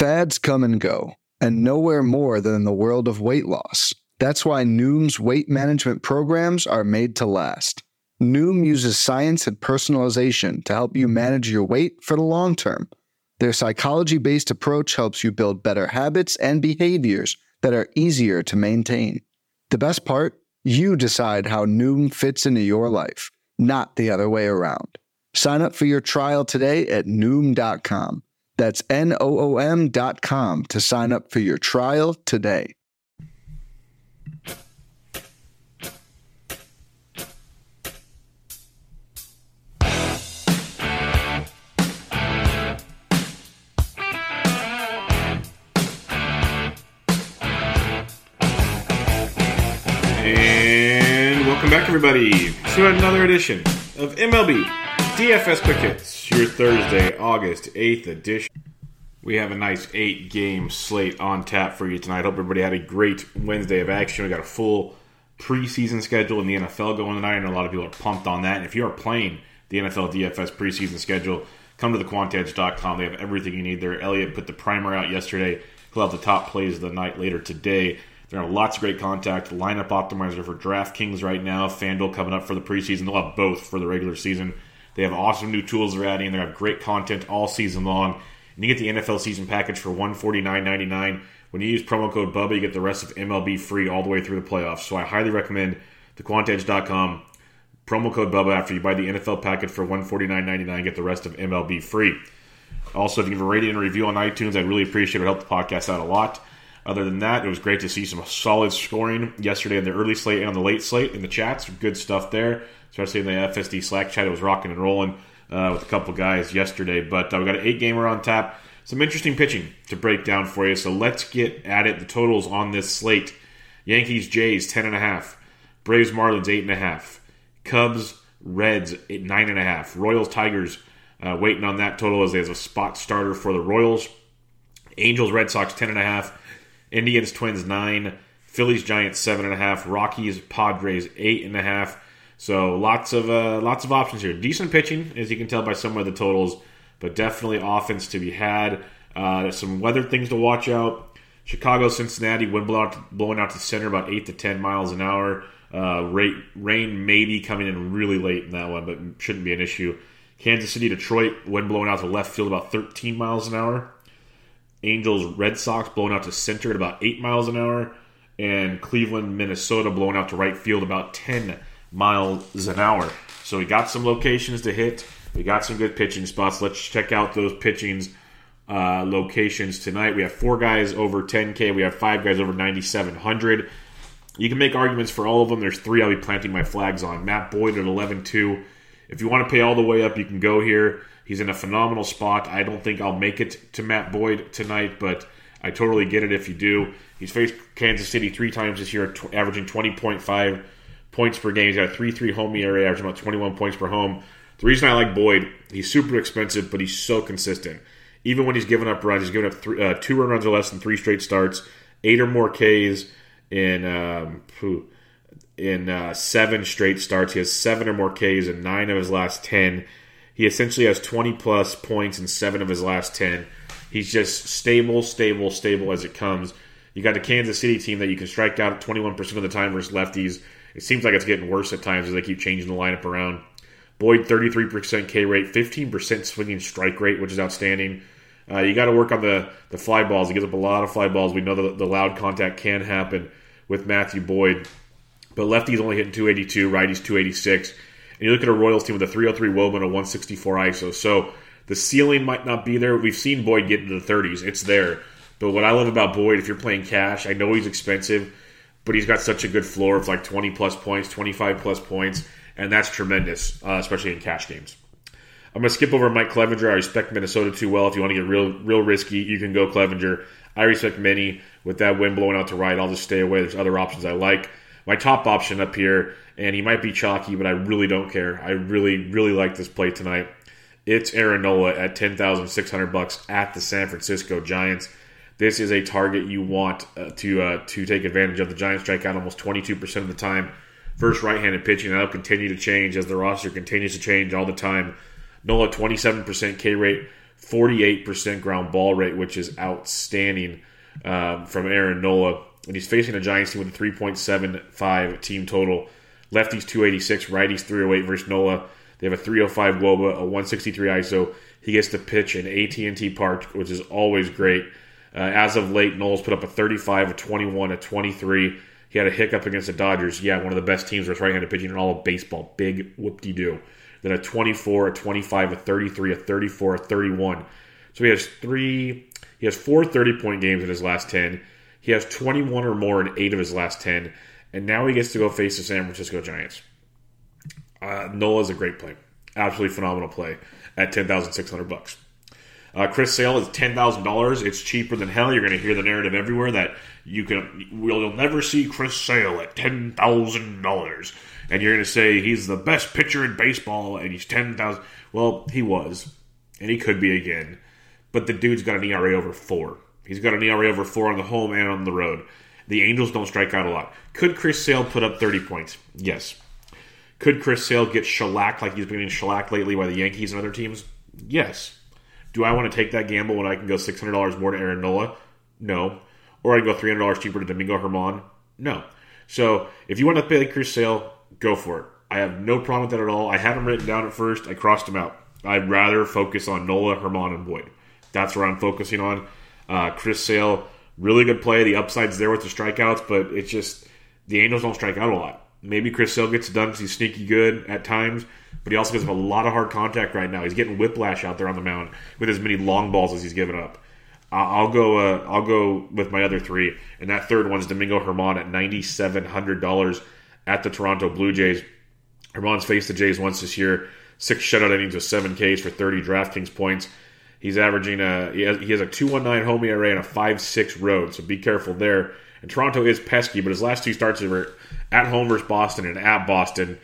Fads come and go, and nowhere more than in the world of weight loss. That's why Noom's weight management programs are made to last. Noom uses science and personalization to help you manage your weight for the long term. Their psychology-based approach helps you build better habits and behaviors that are easier to maintain. The best part? You decide how Noom fits into your life, not the other way around. Sign up for your trial today at Noom.com. That's Noom.com to sign up for your trial today. And welcome back, everybody, to another edition of MLB DFS Quick Hits, your Thursday, August 8th edition. We have a nice 8-game slate on tap for you tonight. Hope everybody had a great Wednesday of action. We got a full preseason schedule in the NFL going tonight, and a lot of people are pumped on that. And if you are playing the NFL DFS preseason schedule, come to thequantedge.com. They have everything you need there. Elliot put the primer out yesterday. He'll have the top plays of the night later today. There are lots of great contact. Lineup optimizer for DraftKings right now. FanDuel coming up for the preseason. They'll have both for the regular season. They have awesome new tools they're adding. They have great content all season long. And you get the NFL season package for $149.99. When you use promo code BUBBA, you get the rest of MLB free all the way through the playoffs. So I highly recommend thequantedge.com. Promo code BUBBA after you buy the NFL package for $149.99. Get the rest of MLB free. Also, if you give a rating and a review on iTunes, I'd really appreciate it. It would help the podcast out a lot. Other than that, it was great to see some solid scoring yesterday in the early slate and on the late slate in the chats. Good stuff there, especially in the FSD Slack chat. It was rocking and rolling with a couple guys yesterday. But we got an 8-gamer on tap. Some interesting pitching to break down for you. So let's get at it. The totals on this slate. Yankees, Jays, 10.5. Braves, Marlins, 8.5. Cubs, Reds, 9.5. Royals, Tigers, waiting on that total as there's a spot starter for the Royals. Angels, Red Sox, 10.5. Indians, Twins, 9. Phillies, Giants, 7.5. Rockies, Padres, 8.5. So lots of options here. Decent pitching, as you can tell by some of the totals, but definitely offense to be had. Some weather things to watch out. Chicago, Cincinnati, wind blowing out to center about 8 to 10 miles an hour. Rain maybe coming in really late in that one, but shouldn't be an issue. Kansas City, Detroit, wind blowing out to left field about 13 miles an hour. Angels, Red Sox blowing out to center at about 8 miles an hour. And Cleveland, Minnesota blowing out to right field about 10 miles an hour. So we got some locations to hit. We got some good pitching spots. Let's check out those pitching locations tonight. We have 4 guys over 10K. We have 5 guys over 9,700. You can make arguments for all of them. There's 3 I'll be planting my flags on. Matt Boyd at 11-2. If you want to pay all the way up, you can go here. He's in a phenomenal spot. I don't think I'll make it to Matt Boyd tonight, but I totally get it if you do. He's faced Kansas City 3 times this year, averaging 20.5 points per game. He's got a 3.3 home ERA, averaging about 21 points per home. The reason I like Boyd, he's super expensive, but he's so consistent. Even when he's giving up runs, he's given up 2 run runs or less in 3 straight starts, 8 or more Ks in 7 straight starts. He has 7 or more Ks in 9 of his last 10. He essentially has 20-plus points in 7 of his last 10. He's just stable as it comes. You got the Kansas City team that you can strike out 21% of the time versus lefties. It seems like it's getting worse at times as they keep changing the lineup around. Boyd, 33% K rate, 15% swinging strike rate, which is outstanding. You got to work on the fly balls. He gives up a lot of fly balls. We know that the loud contact can happen with Matthew Boyd. But lefties only hitting 282, righties 286. And you look at a Royals team with a 303 WOBA and a 164 ISO. So the ceiling might not be there. We've seen Boyd get into the 30s. It's there. But what I love about Boyd, if you're playing cash, I know he's expensive, but he's got such a good floor of like 20-plus points, 25-plus points, and that's tremendous, especially in cash games. I'm going to skip over Mike Clevenger. I respect Minnesota too well. If you want to get real risky, you can go Clevenger. I respect Minnie. With that wind blowing out to right, I'll just stay away. There's other options I like. My top option up here, and he might be chalky, but I really don't care. I really, really like this play tonight. It's Aaron Nola at $10,600 at the San Francisco Giants. This is a target you want to take advantage of. The Giants strike out almost 22% of the time. First right-handed pitching, that'll continue to change as the roster continues to change all the time. Nola, 27% K rate, 48% ground ball rate, which is outstanding from Aaron Nola. And he's facing a Giants team with a 3.75 team total. Lefties 286, righties 308 versus Nola. They have a 305 WOBA, a 163 ISO. He gets to pitch in AT&T Park, which is always great. As of late, Nola's put up a 35, a 21, a 23. He had a hiccup against the Dodgers. Yeah, one of the best teams with right-handed pitching in all of baseball. Big whoop-de-doo. Then a 24, a 25, a 33, a 34, a 31. So he has 4 30-point games in his last 10. He has 21 or more in 8 of his last 10. And now he gets to go face the San Francisco Giants. Nola's a great play. Absolutely phenomenal play at $10,600. Chris Sale is $10,000. It's cheaper than hell. You're going to hear the narrative everywhere that you'll never see Chris Sale at $10,000. And you're going to say he's the best pitcher in baseball and he's $10,000. Well, he was. And he could be again. But the dude's got an ERA over 4. He's got an ERA over 4 on the home and on the road. The Angels don't strike out a lot. Could Chris Sale put up 30 points? Yes. Could Chris Sale get shellacked like he's been getting shellacked lately by the Yankees and other teams? Yes. Do I want to take that gamble when I can go $600 more to Aaron Nola? No. Or I can go $300 cheaper to Domingo Germán? No. So if you want to pay Chris Sale, go for it. I have no problem with that at all. I had him written down at first. I crossed him out. I'd rather focus on Nola, Germán, and Boyd. That's where I'm focusing on. Chris Sale, really good play. The upside's there with the strikeouts, but it's just the Angels don't strike out a lot. Maybe Chris Sale gets it done because he's sneaky good at times, but he also gives him a lot of hard contact right now. He's getting whiplash out there on the mound with as many long balls as he's given up. I'll go with my other 3, and that third one is Domingo Germán at $9,700 at the Toronto Blue Jays. Germán's faced the Jays once this year, 6 shutout innings with 7 Ks for 30 DraftKings points. He's averaging he has a 2.19 home ERA and a 5.6 road, so be careful there. And Toronto is pesky, but his last 2 starts were at home versus Boston and at Boston,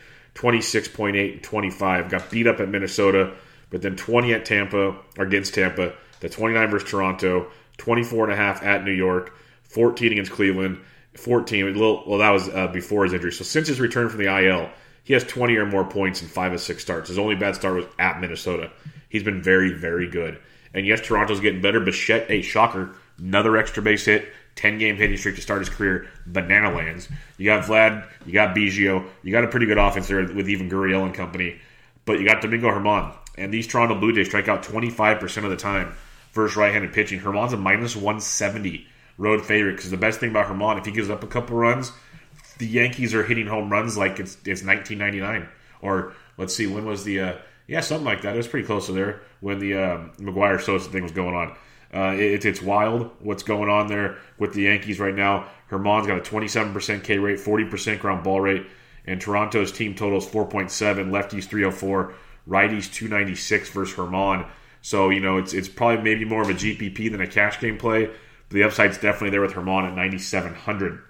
26.8 and 25. Got beat up at Minnesota, but then 20 at Tampa, or against Tampa, the 29 versus Toronto, 24.5 at New York, 14 against Cleveland, 14. Well, that was before his injury. So since his return from the IL, he has 20 or more points in 5 of 6 starts. His only bad start was at Minnesota. He's been very, very good. And yes, Toronto's getting better. Bichette, a shocker, another extra base hit, 10-game hitting streak to start his career. Banana lands. You got Vlad, you got Biggio, you got a pretty good offense there with even Gurriel and company. But you got Domingo Germán. And these Toronto Blue Jays strike out 25% of the time versus right-handed pitching. Germán's a minus 170 road favorite because the best thing about Germán, if he gives up a couple runs, the Yankees are hitting home runs like it's 1999. Or let's see, when was the something like that. It was pretty close to there when the McGuire Sosa thing was going on. It's wild what's going on there with the Yankees right now. Germán's got a 27% K rate, 40% ground ball rate, and Toronto's team total is 4.7, lefties 304, righties 296 versus Germán. So, it's probably maybe more of a GPP than a cash game play, but the upside's definitely there with Germán at 9,700.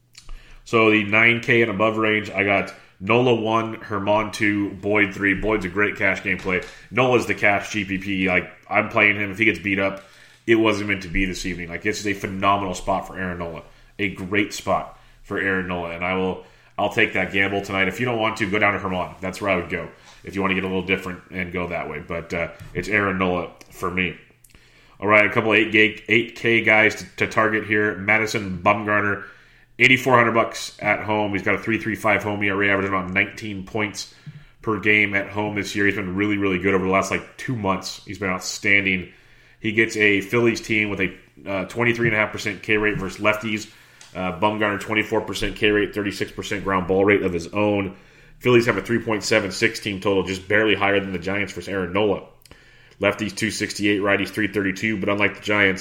So the 9K and above range, I got Nola 1, Germán 2, Boyd 3. Boyd's a great cash game play. Nola's the cash GPP. I'm playing him. If he gets beat up, it wasn't meant to be this evening. This is a phenomenal spot for Aaron Nola. A great spot for Aaron Nola. And I'll take that gamble tonight. If you don't want to, go down to Germán. That's where I would go. If you want to get a little different and go that way. But it's Aaron Nola for me. All right, a couple of 8K guys to target here. Madison Bumgarner, $8,400 at home. He's got a 3.35 home ERA, averaging about 19 points per game at home this year. He's been really, really good over the last 2 months. He's been outstanding. He gets a Phillies team with a 23.5% K rate versus lefties. Bumgarner, 24% K rate, 36% ground ball rate of his own. Phillies have a 3.76 team total, just barely higher than the Giants versus Aaron Nola. Lefties 268, righties 332, but unlike the Giants,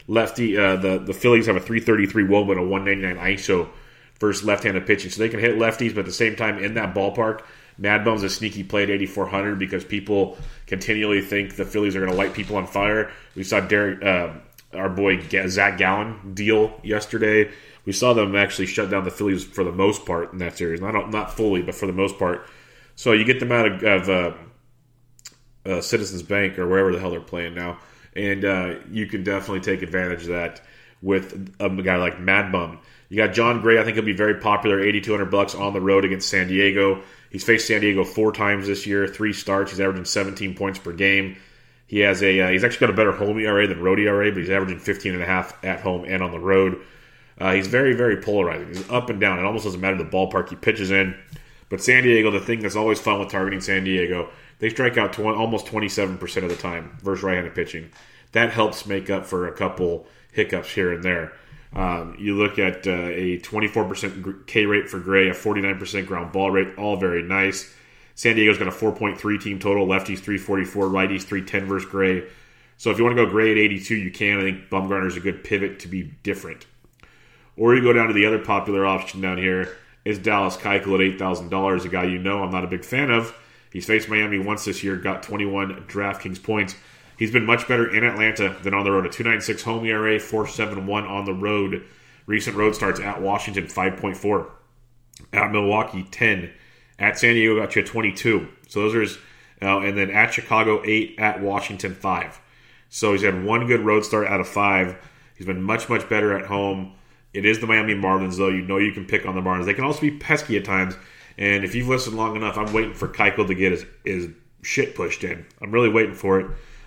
the Phillies have a 333 WOBA and a 199 ISO versus left-handed pitching. So they can hit lefties, but at the same time, in that ballpark, Mad Bum's a sneaky play at 8,400 because people continually think the Phillies are going to light people on fire. We saw our boy Zach Gallen deal yesterday. We saw them actually shut down the Phillies for the most part in that series. Not fully, but for the most part. So you get them out of Citizens Bank or wherever the hell they're playing now. And you can definitely take advantage of that with a guy like Mad Bum. You got John Gray. I think he'll be very popular, $8,200 on the road against San Diego. He's faced San Diego 4 times this year, 3 starts. He's averaging 17 points per game. He's actually got a better home ERA than road ERA, but he's averaging 15.5 at home and on the road. He's very, very polarizing. He's up and down. It almost doesn't matter the ballpark he pitches in. But San Diego, the thing that's always fun with targeting San Diego, they strike out almost 27% of the time versus right-handed pitching. That helps make up for a couple hiccups here and there. You look at a 24% K rate for Gray, a 49% ground ball rate, all very nice. San Diego's got a 4.3 team total, lefties 344, righties 310 versus Gray. So if you want to go Gray at 82, you can. I think Bumgarner's a good pivot to be different. Or you go down to the other popular option down here is Dallas Keuchel at $8,000, a guy you know I'm not a big fan of. He's faced Miami once this year, got 21 DraftKings points. He's been much better in Atlanta than on the road. A 2.96 home ERA, 4.71 on the road. Recent road starts at Washington, 5.4. At Milwaukee, 10. At San Diego, got you a 22. So those are his. And then at Chicago, 8. At Washington, 5. So he's had one good road start out of 5. He's been much, much better at home. It is the Miami Marlins, though. You know you can pick on the Marlins. They can also be pesky at times. And if you've listened long enough, I'm waiting for Keuchel to get his shit pushed in. I'm really waiting for it.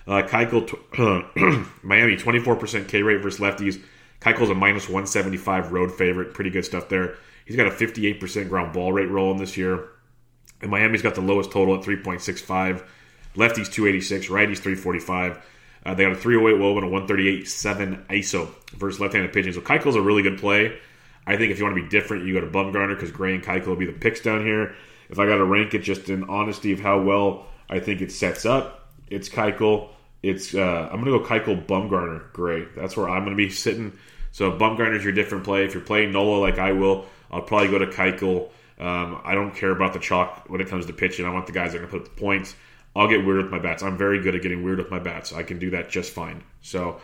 Keuchel, Miami, 24% K rate versus lefties. Keuchel's a minus 175 road favorite. Pretty good stuff there. He's got a 58% ground ball rate rolling this year. And Miami's got the lowest total at 3.65. Lefties 286, righties 345. They got a 308 WOBA and a 138.7 ISO versus left-handed pitching. So Keuchel's a really good play. I think if you want to be different, you go to Bumgarner because Gray and Keuchel will be the picks down here. If I got to rank it just in honesty of how well I think it sets up, it's Keuchel. I'm going to go Keuchel, Bumgarner, Gray. That's where I'm going to be sitting. So Bumgarner's your different play. If you're playing Nola like I will, I'll probably go to Keuchel. I don't care about the chalk when it comes to pitching. I want the guys that are going to put up the points. I'll get weird with my bats. I'm very good at getting weird with my bats. I can do that just fine. So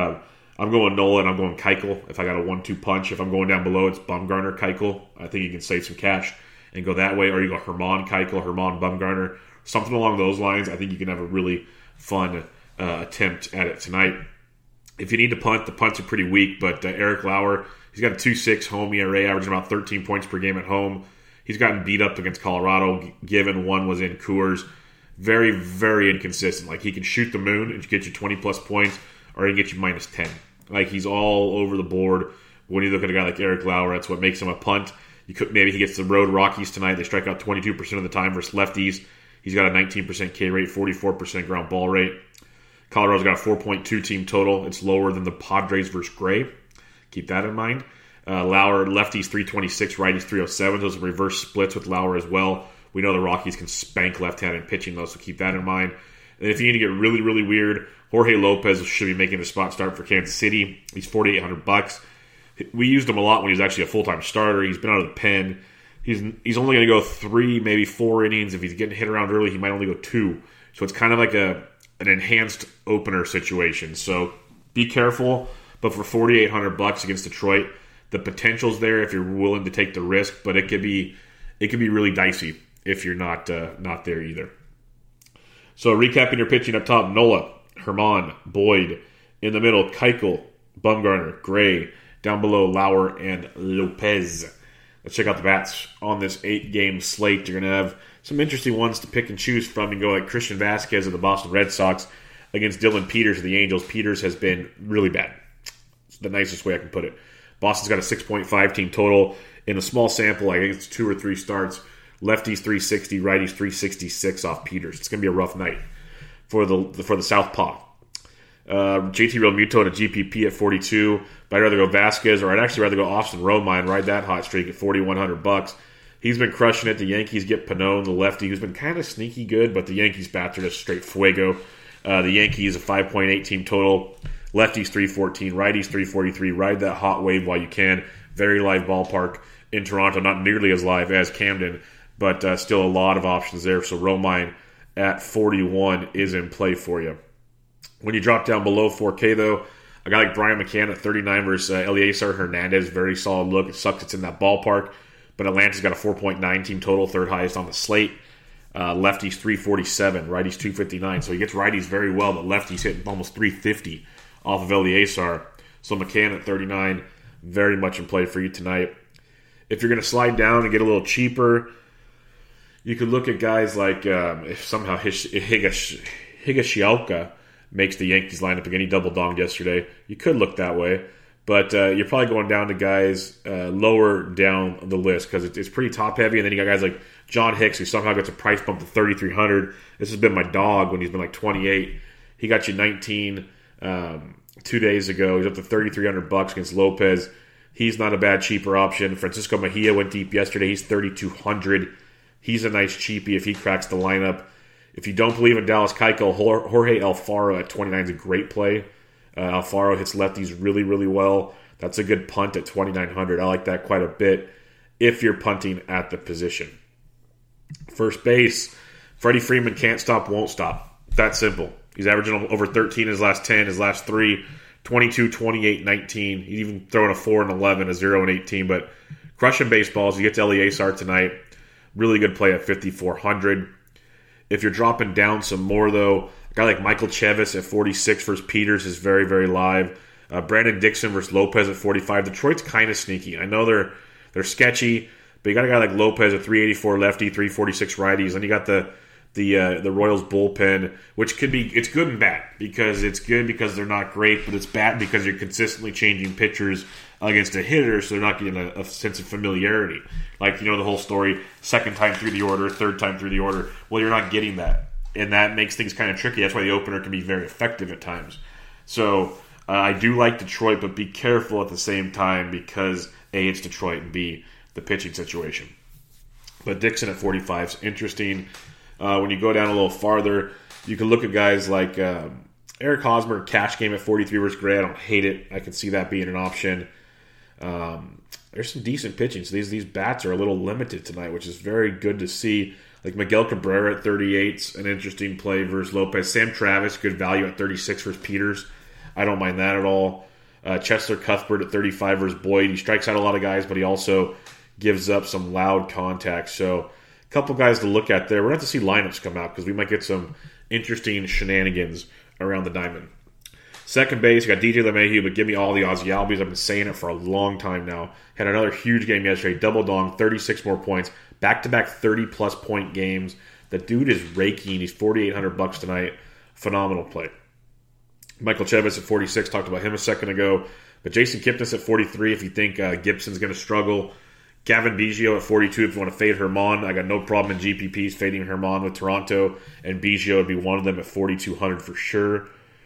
I'm going Nola and I'm going Keuchel. If I got a 1-2 punch, if I'm going down below, it's Bumgarner, Keuchel. I think you can save some cash and go that way. Or you go Herman, Keuchel, Herman, Bumgarner. Something along those lines. I think you can have a really fun attempt at it tonight. If you need to punt, the punts are pretty weak, but Eric Lauer, he's got a 2.6 home ERA, averaging about 13 points per game at home. He's gotten beat up against Colorado, given one was in Coors. Very, very inconsistent. Like, he can shoot the moon and get you 20-plus points, or he can get you minus 10. Like, he's all over the board. When you look at a guy like Eric Lauer, that's what makes him a punt. Maybe he gets the road Rockies tonight. They strike out 22% of the time versus lefties. He's got a 19% K rate, 44% ground ball rate. Colorado's got a 4.2 team total. It's lower than the Padres versus Gray. Keep that in mind. Lauer, lefties 326, righties 307. Those are reverse splits with Lauer as well. We know the Rockies can spank left-handed pitching, though, so keep that in mind. And if you need to get really, really weird, Jorge Lopez should be making the spot start for Kansas City. He's $4,800. We used him a lot when he was actually a full-time starter. He's been out of the pen. He's only going to go 3, maybe 4 innings. If he's getting hit around early, he might only go 2. So it's kind of like an enhanced opener situation. So be careful. But for $4,800 against Detroit, the potential's there if you're willing to take the risk. But it could be really dicey if you're not there either. So recapping your pitching up top: Nola, Herman, Boyd. In the middle, Keuchel, Bumgarner, Gray. Down below, Lauer and Lopez. Let's check out the bats on this 8-game slate. You're going to have some interesting ones to pick and choose from. You can go like Christian Vasquez of the Boston Red Sox against Dylan Peters of the Angels. Peters has been really bad. It's the nicest way I can put it. Boston's got a 6.5 team total. In a small sample, I think it's 2 or 3 starts. Lefties 360, righties 366 off Peters. It's going to be a rough night for the Southpaw. JT Realmuto to GPP at 42. But I'd rather go Vasquez, or I'd actually rather go Austin Romine, ride that hot streak at $4,100. He's been crushing it. The Yankees get Pannone, the lefty, who's been kind of sneaky good, but the Yankees bats are just straight fuego. The Yankees, a 5.8 team total. Lefties 314, righties 343. Ride that hot wave while you can. Very live ballpark in Toronto. Not nearly as live as Camden, but still a lot of options there. So Romine at 41 is in play for you. When you drop down below 4K, though, a guy like Brian McCann at 39 versus Eliezer Hernandez, very solid look. It sucks it's in that ballpark, but Atlanta's got a 4.9 team total, third highest on the slate. Lefties 347, righties 259. So he gets righties very well, but lefties hitting almost 350 off of Eliezer. So McCann at 39, very much in play for you tonight. If you're going to slide down and get a little cheaper, you could look at guys like if somehow Higashioka makes the Yankees lineup again. He double-donged yesterday. You could look that way. But you're probably going down to guys lower down the list because it's pretty top-heavy. And then you got guys like John Hicks, who somehow gets a price bump to $3,300. This has been my dog when he's been like 28. He got you 19 2 days ago. He's up to $3,300 against Lopez. He's not a bad cheaper option. Francisco Mejia went deep yesterday. He's $3,200. He's a nice cheapie if he cracks the lineup. If you don't believe in Dallas Keuchel, Jorge Alfaro at 29 is a great play. Alfaro hits lefties really, really well. That's a good punt at $2,900. I like that quite a bit if you're punting at the position. First base, Freddie Freeman can't stop, won't stop. That simple. He's averaging over 13 in his last 10, his last 3, 22, 28, 19. He's even throwing a 4 and 11, a 0 and 18. But crushing baseballs. He gets Eleazar tonight. Really good play at $5,400. If you're dropping down some more, though, a guy like Michael Chavis at 46 versus Peters is very, very live. Brandon Dixon versus Lopez at 45. Detroit's kind of sneaky. I know they're sketchy, but you got a guy like Lopez at 384 lefty, 346 righties. Then you got the Royals bullpen, which could be, it's good and bad, because it's good because they're not great, but it's bad because you're consistently changing pitchers against a hitter, so they're not getting a sense of familiarity. Like, the whole story, second time through the order, third time through the order. Well, you're not getting that, and that makes things kind of tricky. That's why the opener can be very effective at times. So I do like Detroit, but be careful at the same time because A, it's Detroit, and B, the pitching situation. But Dixon at 45 is interesting. When you go down a little farther, you can look at guys like Eric Hosmer, cash game at 43 versus Gray. I don't hate it. I can see that being an option. There's some decent pitching. So these bats are a little limited tonight, which is very good to see. Like Miguel Cabrera at 38, an interesting play versus Lopez. Sam Travis, good value at 36 versus Peters. I don't mind that at all. Chesler Cuthbert at 35 versus Boyd. He strikes out a lot of guys, but he also gives up some loud contact. So a couple guys to look at there. We're going to have to see lineups come out because we might get some interesting shenanigans around the diamond. Second base, you got DJ LeMahieu, but give me all the Ozzy Albies. I've been saying it for a long time now. Had another huge game yesterday, double dong, 36 more points, back-to-back 30-plus point games. The dude is raking. He's $4,800 tonight. Phenomenal play. Michael Chavis at 46, talked about him a second ago. But Jason Kipnis at 43, if you think Gibson's going to struggle. Gavin Biggio at 42, if you want to fade Herman. I got no problem in GPPs fading Herman with Toronto, and Biggio would be one of them at 4,200 for sure.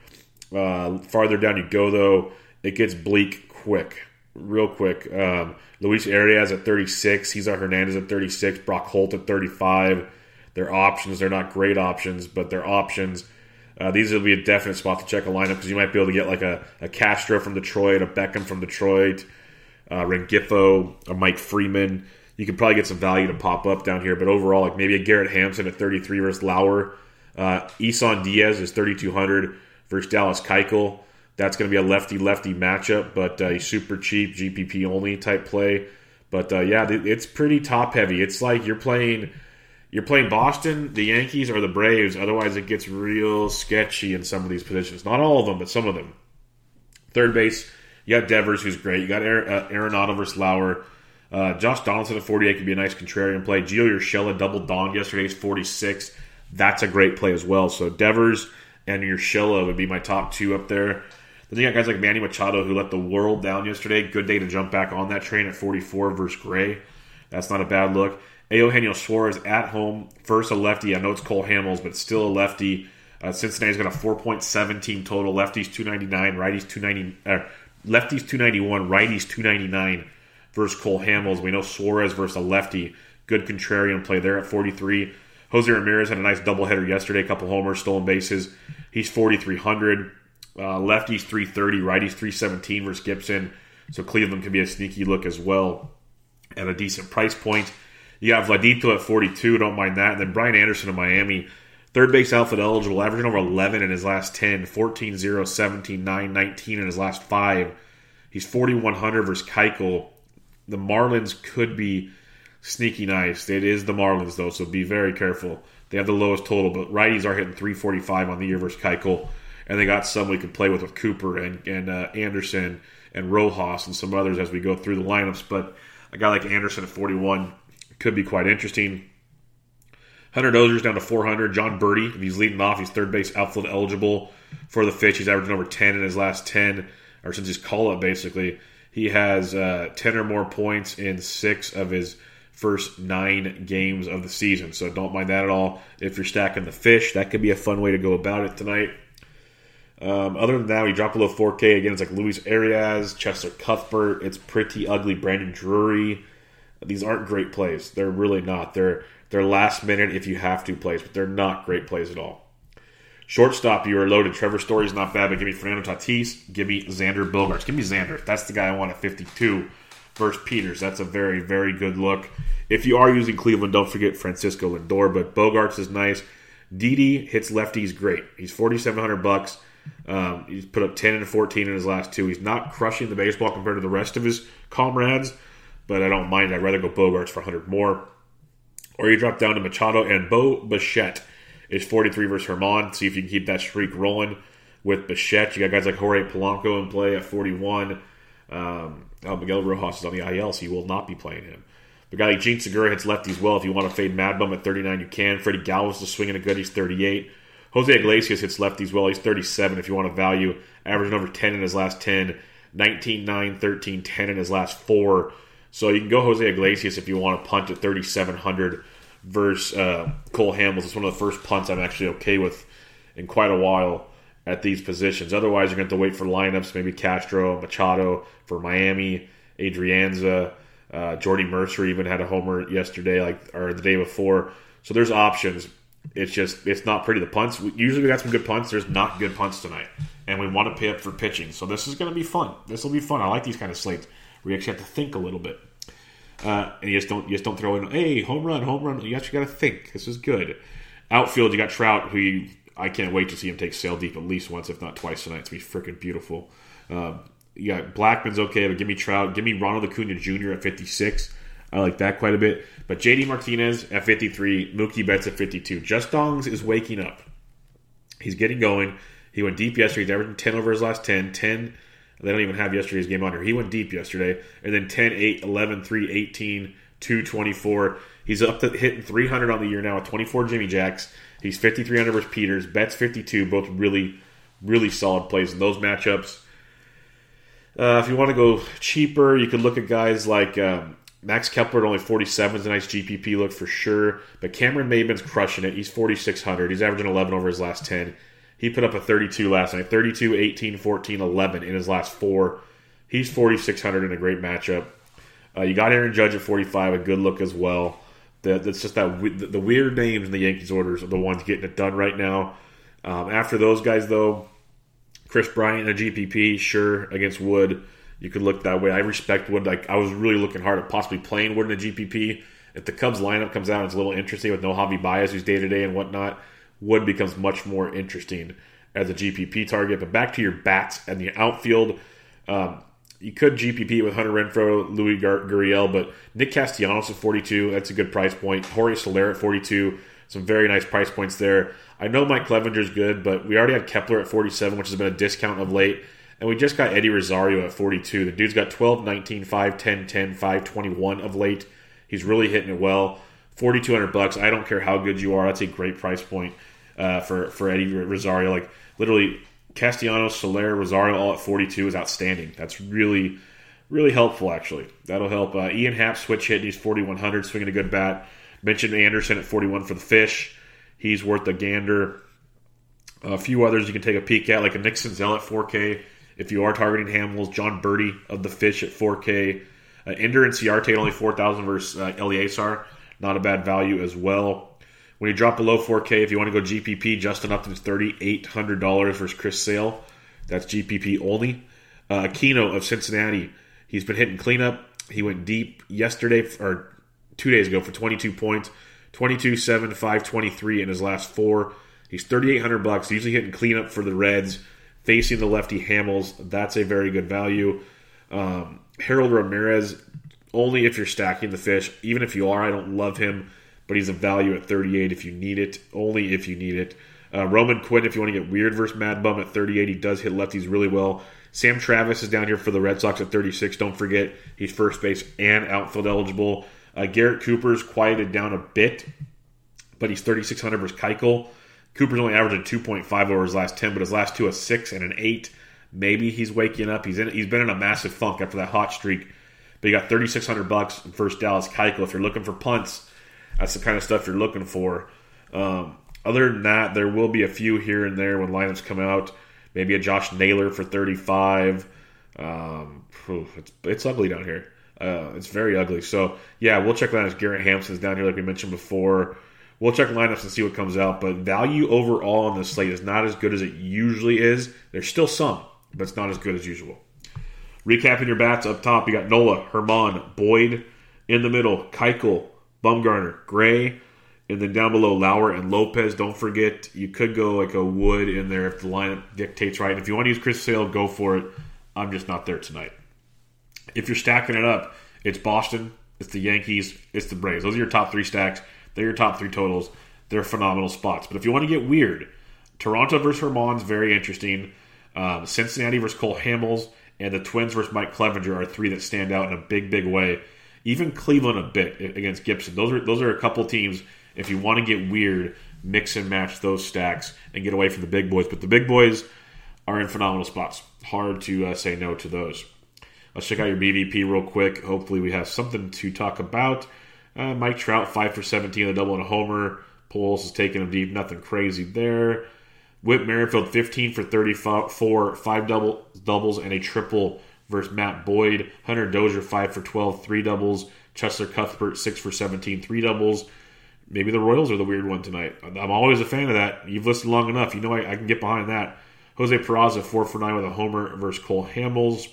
Farther down you go, though, it gets bleak real quick. Luis Arias at 36, Cesar Hernandez at 36, Brock Holt at 35. They're options. They're not great options, but they're options. These will be a definite spot to check a lineup because you might be able to get like a Castro from Detroit, a Beckham from Detroit, Rengifo, a Mike Freeman. You could probably get some value to pop up down here, but overall, like maybe a Garrett Hampson at 33 versus Lauer. Isan Diaz is 3,200 versus Dallas Keuchel. That's going to be a lefty-lefty matchup, but he's super cheap, GPP only type play. But yeah, it's pretty top heavy. It's like you're playing Boston, the Yankees, or the Braves. Otherwise, it gets real sketchy in some of these positions. Not all of them, but some of them. Third base, you got Devers, who's great. You got Arenado versus Lauer. Josh Donaldson at 48 could be a nice contrarian play. Gio Urshela double-donged yesterday. He's 46. That's a great play as well. So Devers and Urshela would be my top two up there. Then you got guys like Manny Machado, who let the world down yesterday. Good day to jump back on that train at 44 versus Gray. That's not a bad look. Eugenio Suarez at home. First a lefty. I know it's Cole Hamels, but still a lefty. Cincinnati's got a 4.17 total. Lefties 299, righties 290. Lefties 291, righties 299 versus Cole Hamels. We know Suarez versus a lefty. Good contrarian play there at 43. Jose Ramirez had a nice doubleheader yesterday. A couple homers, stolen bases. He's 4,300. Lefties 330, righties 317 versus Gibson. So Cleveland can be a sneaky look as well at a decent price point. You got Vladito at 42, don't mind that. And then Brian Anderson of Miami, third base outfield eligible, averaging over 11 in his last 10, 14, 0, 17, 9, 19 in his last 5. He's 4,100 versus Keuchel. The Marlins could be sneaky nice. It is the Marlins, though, so be very careful. They have the lowest total, but righties are hitting 345 on the year versus Keuchel. And they got some we could play with Cooper and Anderson and Rojas and some others as we go through the lineups. But a guy like Anderson at 41 could be quite interesting. Hunter Dozier's down to 400. John Birdie, if he's leading off, he's third base outfield eligible. for the Fish. He's averaging over 10 in his last 10, or since his call-up, basically. He has 10 or more points in 6 of his first 9 games of the season. So don't mind that at all. If you're stacking the Fish, that could be a fun way to go about it tonight. Other than that, we drop below 4K. Again, it's like Luis Arias, Chester Cuthbert. It's pretty ugly. Brandon Drury. These aren't great plays. They're really not. They're last minute if you have to plays, but they're not great plays at all. Shortstop, you are loaded. Trevor Story's not bad, but give me Fernando Tatis. Give me Xander Bogaerts. Give me Xander. That's the guy I want at 52 versus Peters. That's a very, very good look. If you are using Cleveland, don't forget Francisco Lindor, but Bogaerts is nice. Didi hits lefties great. He's $4,700. He's put up 10 and 14 in his last 2. He's not crushing the baseball compared to the rest of his comrades, but I don't mind. I'd rather go Bogaerts for 100 more. Or you drop down to Machado, and Bo Bichette is 43 versus Herman. See if you can keep that streak rolling with Bichette. You got guys like Jorge Polanco in play at 41. Miguel Rojas is on the IL, so you will not be playing him. The guy like Gene Segura hits lefties well. If you want to fade Mad Bum at 39, you can. Freddie Galvis is swinging a good. He's 38. Jose Iglesias hits lefties well. He's 37 if you want to value. Averaging over 10 in his last 10. 19, 9, 13, 10 in his last 4. So you can go Jose Iglesias if you want to punt at 3,700 versus Cole Hamels. It's one of the first punts I'm actually okay with in quite a while at these positions. Otherwise, you're going to have to wait for lineups. Maybe Castro, Machado for Miami, Adrianza, Jordy Mercer even had a homer yesterday, or the day before. So there's options. It's not pretty. The punts, usually we got some good punts. There's not good punts tonight. And we want to pay up for pitching. So this is going to be fun. This will be fun. I like these kind of slates where you actually have to think a little bit. And you just don't throw in, hey, home run. You actually got to think. This is good. Outfield, you got Trout, who I can't wait to see him take sail deep at least once, if not twice tonight. It's going to be freaking beautiful. You got Blackman's okay, but give me Trout. Give me Ronald Acuna Jr. at 56. I like that quite a bit. But JD Martinez at 53, Mookie Betts at 52. Just Dongs is waking up. He's getting going. He went deep yesterday. He's averaging 10 over his last 10. 10. They don't even have yesterday's game on here. He went deep yesterday. And then 10, 8, 11, 3, 18, 2, 24. He's up to hitting 300 on the year now with 24 Jimmy Jacks. He's 5,300 versus Peters. Betts 52. Both really, really solid plays in those matchups. If you want to go cheaper, you could look at guys like Max Kepler at only 47 is a nice GPP look for sure. But Cameron Maybin's crushing it. He's 4,600. He's averaging 11 over his last 10. He put up a 32 last night. 32, 18, 14, 11 in his last 4. He's 4,600 in a great matchup. You got Aaron Judge at 45, a good look as well. That's just the weird names in the Yankees orders are the ones getting it done right now. After those guys, though, Chris Bryant in a GPP, sure, against Wood. You could look that way. I respect Wood. I was really looking hard at possibly playing Wood in a GPP. If the Cubs lineup comes out, it's a little interesting with no Javi Baez, who's day-to-day and whatnot. Wood becomes much more interesting as a GPP target. But back to your bats and the outfield. You could GPP with Hunter Renfroe, Louis Gurriel, but Nick Castellanos at 42, that's a good price point. Jorge Soler at 42, some very nice price points there. I know Mike Clevenger's good, but we already had Kepler at 47, which has been a discount of late. And we just got Eddie Rosario at 42. The dude's got 12, 19, 5, 10, 10, 5, 21 of late. He's really hitting it well. $4,200. I don't care how good you are. That's a great price point for Eddie Rosario. Literally, Castellanos, Soler, Rosario all at 42 is outstanding. That's really, really helpful, actually. That'll help. Ian Happ, switch hitting. He's 4,100, swinging a good bat. Mentioned Anderson at 41 for the Fish. He's worth a gander. A few others you can take a peek at, like a Nick Senzel at 4K. If you are targeting Hamels, John Birdie of the Fish at 4K. Ender and Ciarte at only 4,000 versus Eleazar. Not a bad value as well. When you drop below 4K, if you want to go GPP, Justin Upton is $3,800 versus Chris Sale. That's GPP only. Aquino of Cincinnati, he's been hitting cleanup. He went deep yesterday, or 2 days ago, for 22 points. 22, 7, 5, 23 in his last 4. He's $3,800. Usually hitting cleanup for the Reds, facing the lefty Hamels. That's a very good value. Harold Ramirez, only if you're stacking the Fish. Even if you are, I don't love him, but he's a value at 38 if you need it. Only if you need it. Roman Quinn, if you want to get weird versus Mad Bum at 38, he does hit lefties really well. Sam Travis is down here for the Red Sox at 36. Don't forget, he's first base and outfield eligible. Garrett Cooper's quieted down a bit, but he's 3,600 versus Keuchel. Cooper's only averaging 2.5 over his last 10, but his last two, a 6 and an 8. Maybe he's waking up. He's been in a massive funk after that hot streak. But you got $3,600 in first Dallas Keuchel. If you're looking for punts, that's the kind of stuff you're looking for. Other than that, there will be a few here and there when lineups come out. Maybe a Josh Naylor for 35. It's ugly down here. It's very ugly. So, yeah, we'll check lineups. Garrett Hampson's down here like we mentioned before. We'll check lineups and see what comes out. But value overall on this slate is not as good as it usually is. There's still some, but it's not as good as usual. Recapping your bats up top, you got Nola, Herman, Boyd. In the middle, Keuchel, Bumgarner, Gray. And then down below, Lauer and Lopez. Don't forget, you could go like a Wood in there if the lineup dictates right. And if you want to use Chris Sale, go for it. I'm just not there tonight. If you're stacking it up, it's Boston, it's the Yankees, it's the Braves. Those are your top 3 stacks. They're your top 3 totals. They're phenomenal spots. But if you want to get weird, Toronto versus Herman's very interesting. Cincinnati versus Cole Hamels and the Twins versus Mike Clevenger are 3 that stand out in a big, big way. Even Cleveland a bit against Gibson. Those are a couple teams, if you want to get weird, mix and match those stacks and get away from the big boys. But the big boys are in phenomenal spots. Hard to say no to those. Let's check out your BVP real quick. Hopefully we have something to talk about. Mike Trout, 5 for 17, a double and a homer. Pujols is taking him deep. Nothing crazy there. Whit Merrifield, 15 for 34, 5 doubles and a triple versus Matt Boyd. Hunter Dozier, 5 for 12, 3 doubles. Chester Cuthbert, 6 for 17, 3 doubles. Maybe the Royals are the weird one tonight. I'm always a fan of that. You've listened long enough. You know I can get behind that. Jose Peraza, 4 for 9 with a homer versus Cole Hamels.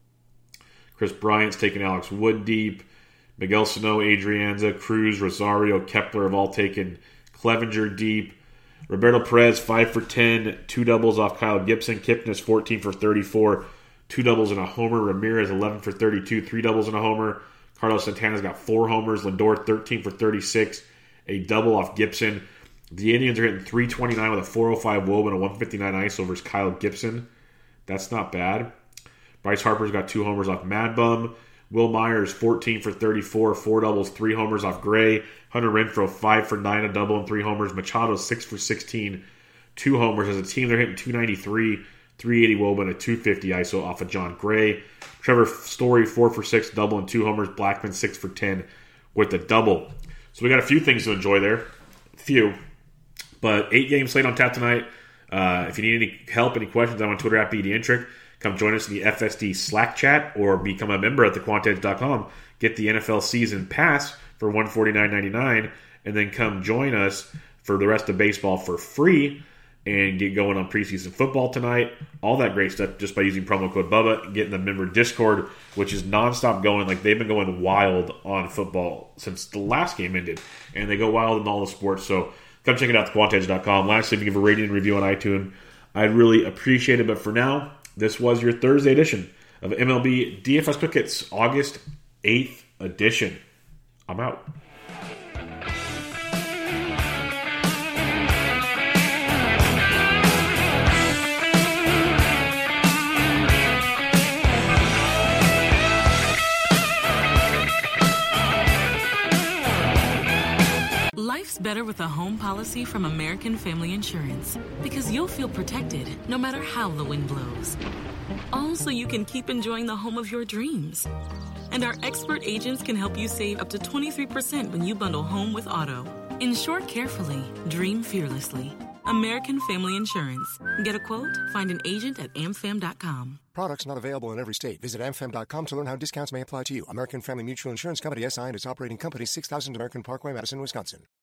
Chris Bryant's taking Alex Wood deep. Miguel Sano, Adrianza, Cruz, Rosario, Kepler have all taken Clevenger deep. Roberto Perez, 5 for 10, 2 doubles off Kyle Gibson. Kipnis, 14 for 34, 2 doubles and a homer. Ramirez, 11 for 32, 3 doubles and a homer. Carlos Santana's got 4 homers. Lindor, 13 for 36, a double off Gibson. The Indians are hitting 329 with a 405 WOB and a 159 ISO versus Kyle Gibson. That's not bad. Bryce Harper's got 2 homers off Mad Bum. Will Myers, 14 for 34, 4 doubles, 3 homers off Gray. Hunter Renfroe, 5 for 9, a double and 3 homers. Machado, 6 for 16, 2 homers. As a team, they're hitting 293, 380 WOBA, and a 250 ISO off of John Gray. Trevor Story, 4 for 6, double and 2 homers. Blackman, 6 for 10 with a double. So we got a few things to enjoy there. Few. But 8-game slate on tap tonight. If you need any help, any questions, I'm on Twitter at BDintric. Come join us in the FSD Slack chat or become a member at thequantedge.com. Get the NFL season pass for $149.99 and then come join us for the rest of baseball for free and get going on preseason football tonight. All that great stuff just by using promo code BUBBA and getting the member Discord, which is nonstop going. Like, they've been going wild on football since the last game ended. And they go wild in all the sports. So come check it out, thequantedge.com. Lastly, if you give a rating and review on iTunes, I'd really appreciate it. But for now, this was your Thursday edition of MLB DFS Quick Hits, August 8th edition. I'm out. Life's better with a home policy from American Family Insurance because you'll feel protected no matter how the wind blows. All so you can keep enjoying the home of your dreams. And our expert agents can help you save up to 23% when you bundle home with auto. Insure carefully, dream fearlessly. American Family Insurance. Get a quote? Find an agent at amfam.com. Products not available in every state. Visit amfam.com to learn how discounts may apply to you. American Family Mutual Insurance Company, SI and its operating company, 6000 American Parkway, Madison, Wisconsin.